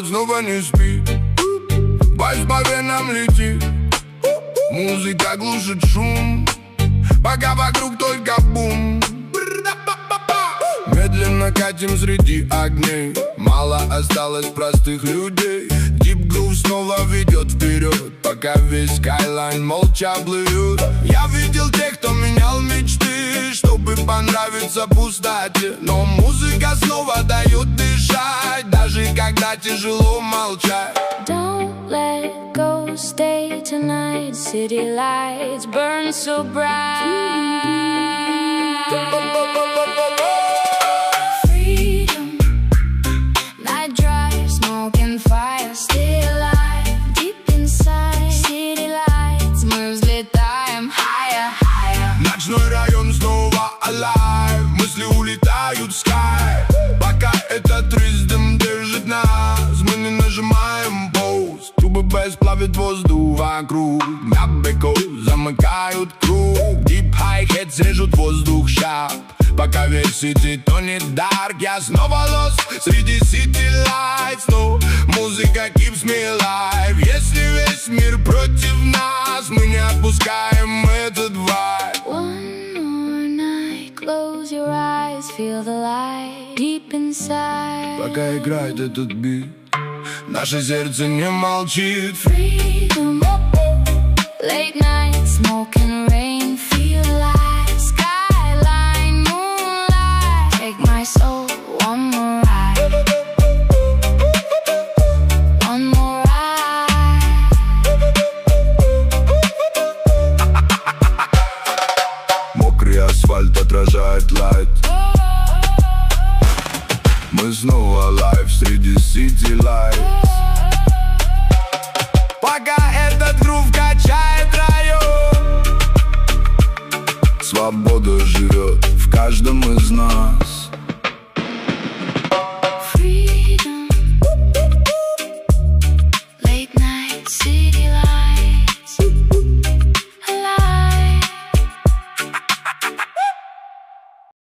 город снова не спит, по исповедям летит. Музыка глушит шум, пока вокруг только бум. Медленно катим среди огней, мало осталось простых людей. Deep Groove снова ведет вперед, пока весь Skyline молча плывет. Я видел тех, кто менял мечты, чтобы понравиться пустоте. Но музыка снова дает дышать, даже когда тяжело молчать. Don't let go, stay tonight. City lights burn so bright. Ночной район снова alive, мысли улетают в sky. Пока этот ритм держит нас, мы не нажимаем pause. Трубы бэс плавит воздух вокруг, мябеко замыкают круг. Deep hi-hats режут воздух sharp, пока весь сити тонет dark. Я снова lost среди city lights, но музыка keeps me alive. Если весь мир против нас, мы не отпускаем этот vibe. Close your eyes, feel the light deep inside. Пока играет этот бит, наше сердце не молчит. Freedom, late night, smoke and rain, feel like skyline, moonlight. Take my soul, one more ride, one more ride. Мокрый асфальт отражает лайт, мы снова live среди city lights. Пока этот грув качает район, свобода живет в каждом из нас.